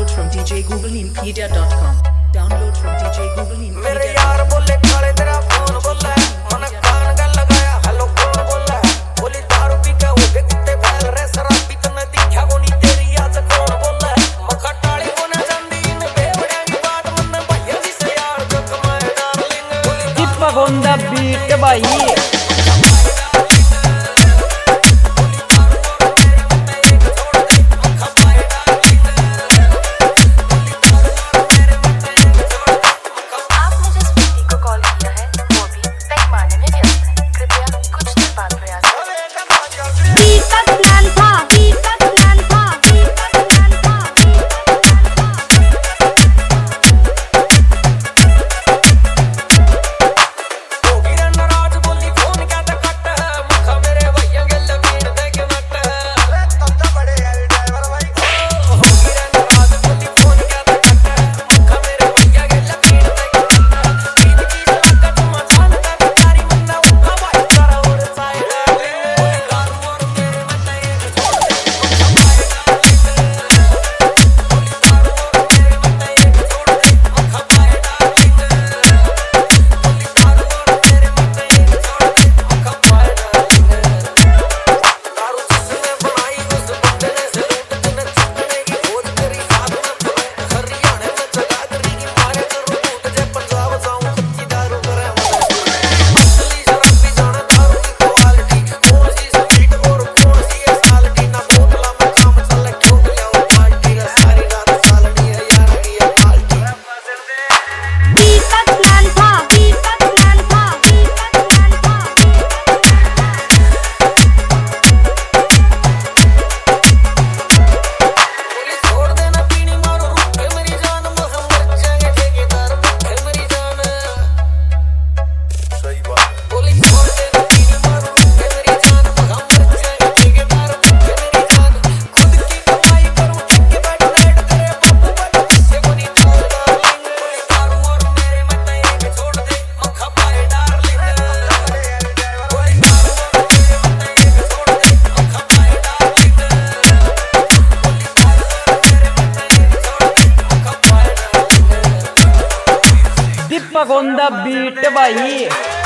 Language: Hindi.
Download from djgooglemedia.com. Download from djgooglemedia.com. मेरे यार बोले काले तेरा फोन बोला है, मैंने कान का लगाया हेलो कौन बोला है, बोली दारू पी के हो गए कुत्ते फैल रहे शराब पी तो मैं दिखा को नहीं तेरी आज कौन बोला है, मक्खा टाली को ना जंदी में बेवड़िया की बात मन भैया जी से यार जो कमाए डार्लिंग टिप्पा गोंदा बीट भाई टिप्पा गोंदा बीट भाई।